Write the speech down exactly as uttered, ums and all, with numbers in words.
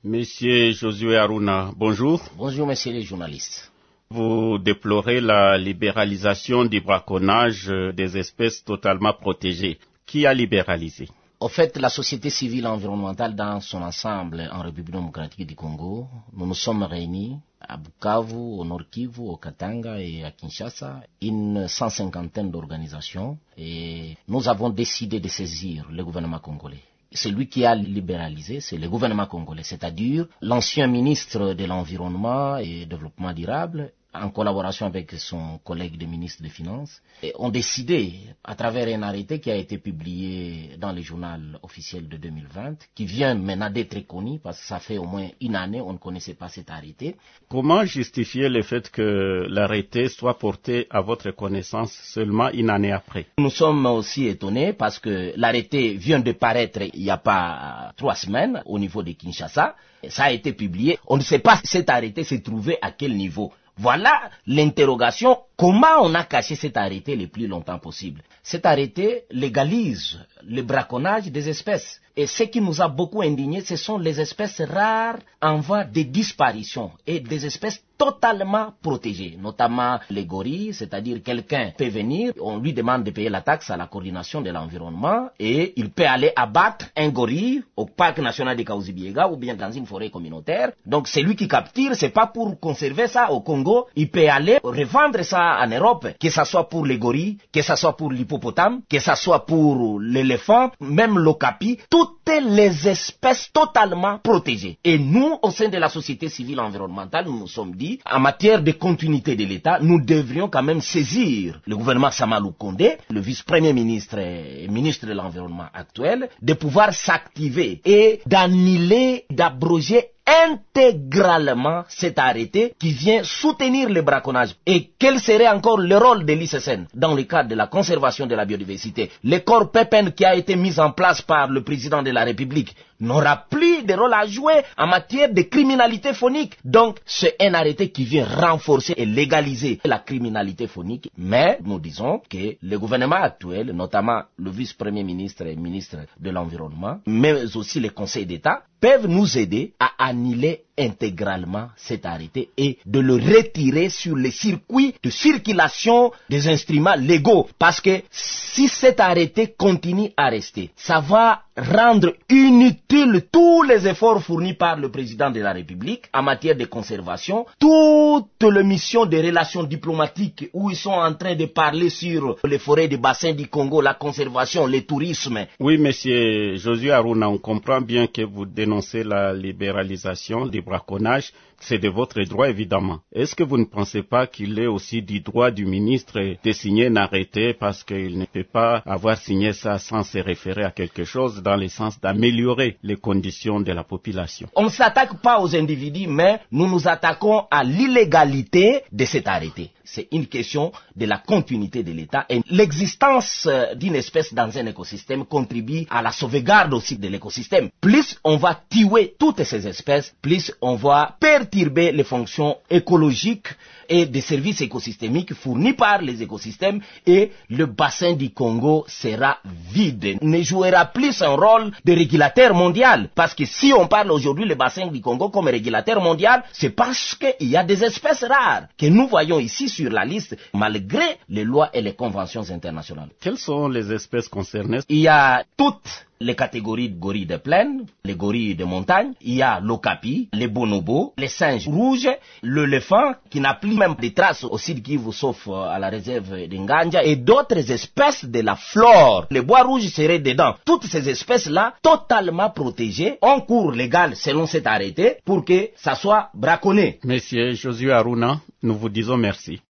Monsieur Josué Aruna, bonjour. Bonjour, messieurs les journalistes. Vous déplorez la libéralisation du braconnage des espèces totalement protégées. Qui a libéralisé? Au fait, la société civile environnementale dans son ensemble en République démocratique du Congo, nous nous sommes réunis à Bukavu, au Nord Kivu, au Katanga et à Kinshasa, une cent cinquantaine d'organisations, et nous avons décidé de saisir le gouvernement congolais. Celui qui a libéralisé, c'est le gouvernement congolais, c'est-à-dire l'ancien ministre de l'Environnement et du Développement durable, en collaboration avec son collègue de ministre des Finances, et ont décidé, à travers un arrêté qui a été publié dans le journal officiel de deux mille vingt, qui vient maintenant d'être connu, parce que ça fait au moins une année, on ne connaissait pas cet arrêté. Comment justifier le fait que l'arrêté soit porté à votre connaissance seulement une année après? Nous sommes aussi étonnés parce que l'arrêté vient de paraître il n'y a pas trois semaines au niveau de Kinshasa. Ça a été publié. On ne sait pas si cet arrêté s'est trouvé à quel niveau. Voilà l'interrogation. Comment on a caché cet arrêté le plus longtemps possible? Cet arrêté légalise le braconnage des espèces. Et ce qui nous a beaucoup indignés, ce sont les espèces rares en voie de disparition et des espèces totalement protégées, notamment les gorilles, c'est-à-dire quelqu'un peut venir, on lui demande de payer la taxe à la coordination de l'environnement et il peut aller abattre un gorille au parc national de Kaouzi-Biega ou bien dans une forêt communautaire. Donc c'est lui qui capture, c'est pas pour conserver ça au Congo, il peut aller revendre ça en Europe, que ça soit pour les gorilles, que ça soit pour l'hippopotame, que ça soit pour l'éléphant, même l'okapi, toutes les espèces totalement protégées. Et nous, au sein de la société civile environnementale, nous nous sommes dit, en matière de continuité de l'État, nous devrions quand même saisir le gouvernement Samalou Kondé, le vice-premier ministre et ministre de l'Environnement actuel, de pouvoir s'activer et d'annuler, d'abroger intégralement cet arrêté qui vient soutenir le braconnage. Et quel serait encore le rôle de l'I C S N dans le cadre de la conservation de la biodiversité? Le corps P P N qui a été mis en place par le président de la République n'aura plus de rôle à jouer en matière de criminalité phonique. Donc, c'est un arrêté qui vient renforcer et légaliser la criminalité phonique. Mais nous disons que le gouvernement actuel, notamment le vice-premier ministre et ministre de l'Environnement, mais aussi les conseils d'État, peuvent nous aider à annuler intégralement cet arrêté et de le retirer sur les circuits de circulation des instruments légaux. Parce que si cet arrêté continue à rester, ça va rendre inutile tous les efforts fournis par le président de la République en matière de conservation, toutes les missions de relations diplomatiques où ils sont en train de parler sur les forêts du bassin du Congo, la conservation, le tourisme. Oui, monsieur Josué Aruna, on comprend bien que vous dénoncez la libéralisation du braconnage. C'est de votre droit, évidemment. Est-ce que vous ne pensez pas qu'il est aussi du droit du ministre de signer un arrêté parce qu'il ne peut pas avoir signé ça sans se référer à quelque chose dans le sens d'améliorer les conditions de la population? On ne s'attaque pas aux individus, mais nous nous attaquons à l'illégalité de cet arrêté. C'est une question de la continuité de l'État et l'existence d'une espèce dans un écosystème contribue à la sauvegarde aussi de l'écosystème. Plus on va tuer toutes ces espèces, plus on va perturber les fonctions écologiques et des services écosystémiques fournis par les écosystèmes et le bassin du Congo sera vide, ne jouera plus un rôle de régulateur mondial. Parce que si on parle aujourd'hui le bassin du Congo comme régulateur mondial, c'est parce qu'il y a des espèces rares que nous voyons ici sur la liste malgré les lois et les conventions internationales. Quelles sont les espèces concernées? Il y a toutes les catégories de gorilles de plaine, les gorilles de montagne, il y a l'okapi, les bonobos, les singes rouges, l'éléphant qui n'a plus même de traces au Sud Kivu sauf à la réserve d'Inganja et d'autres espèces de la flore. Les bois rouges seraient dedans. Toutes ces espèces-là, totalement protégées, en cours légal selon cet arrêté pour que ça soit braconné. Monsieur Josué Aruna, nous vous disons merci.